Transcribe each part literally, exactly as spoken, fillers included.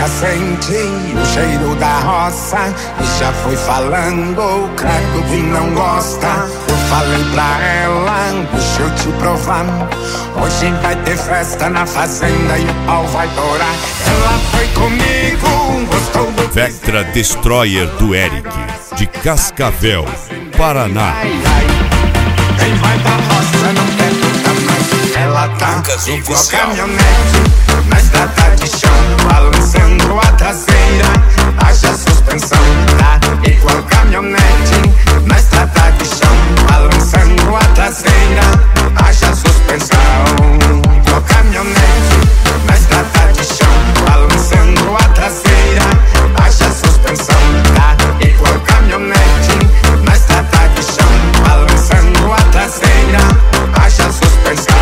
boca sente o cheiro da roça e já foi falando o craco que não gosta. Eu falei pra ela, deixa eu te provar, hoje vai ter festa na fazenda e o pau vai torar. Ela foi comigo, gostou do Vectra Destroyer do Eric, de Cascavel, Paraná. ai, ai. Quem vai pra roça não quer nunca mais. Ela tá Lucas igual Oficial. caminhonete na estrada de chão, balançando a traseira, haja suspensão. Tá igual caminhonete na estrada de chão, balançando a traseira, haja suspensão. Igual caminhonete na estrada de chão, balançando a traseira, haja suspensão. Tá igual caminhonete na estrada de chão, balançando a traseira, haja suspensão.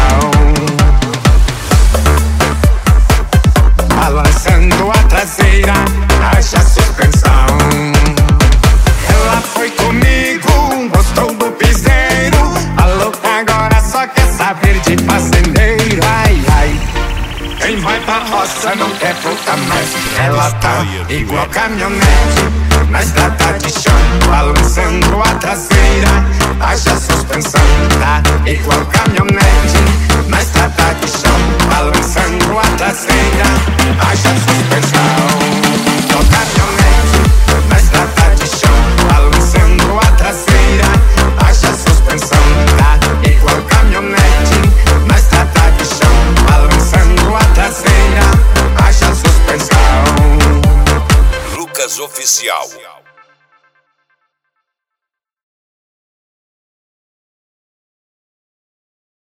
Balançando a traseira, haja suspensão. Ela foi comigo, gostou do piseiro, falou que agora só quer saber de fazendeiro. Ai, ai, quem vai pra roça não quer voltar mais. Ela tá igual caminhonete na estrada de chão, balançando a traseira, haja suspensão. Tá igual caminhonete na estrada de chão, balançando a traseira, haja suspensão. Igual caminhonete na estrada de chão, balançando a traseira, haja suspensão. Tá igual caminhonete na estrada de chão, balançando a traseira, haja suspensão. Lucas Oficial.